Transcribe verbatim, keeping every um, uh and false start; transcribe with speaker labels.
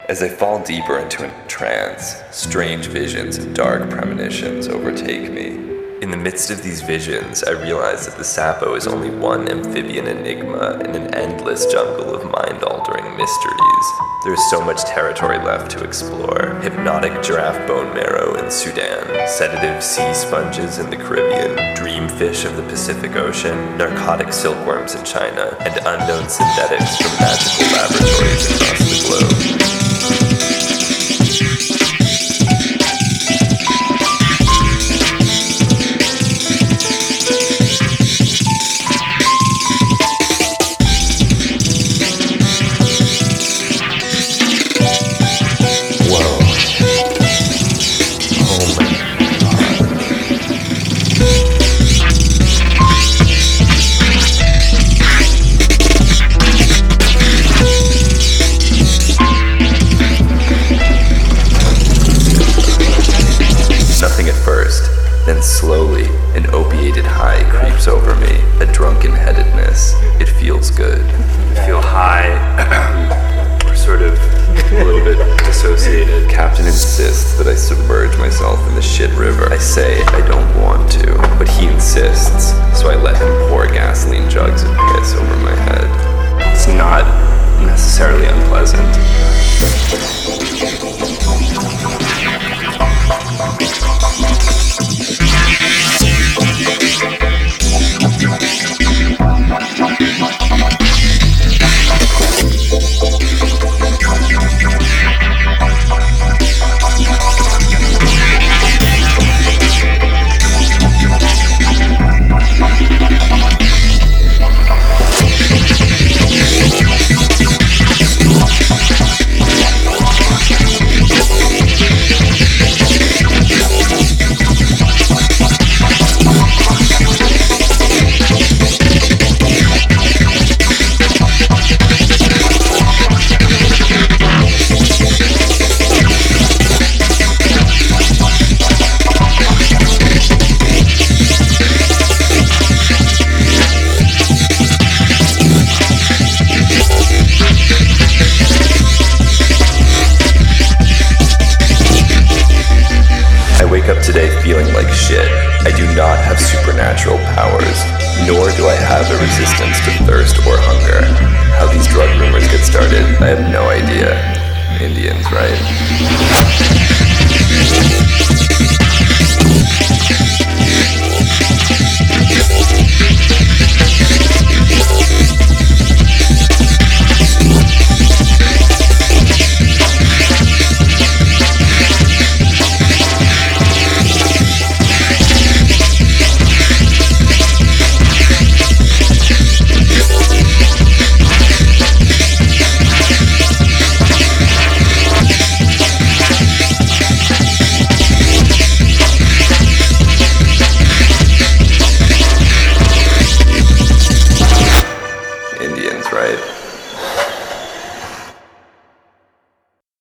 Speaker 1: As I fall deeper into a trance, strange visions and dark premonitions overtake me. In the midst of these visions, I realize that the Sapo is only one amphibian enigma in an endless jungle of mind-altering mysteries. There is so much territory left to explore. Hypnotic giraffe bone marrow in Sudan, sedative sea sponges in the Caribbean, dreamfish of the Pacific Ocean, narcotic silkworms in China, and unknown synthetics from magical laboratories across the globe. Then slowly, an opiated high creeps over me, a drunken headedness. It feels good. I feel high, or sort of a little bit dissociated. Captain insists that I submerge myself in the shit river. I say I don't want to, but he insists, so I let him pour gasoline jugs of piss over my head. It's not necessarily unpleasant. Up today feeling like shit. I do not have supernatural powers, nor do I have a resistance to thirst or hunger. How these drug rumors get started, I have no idea. Indians, right?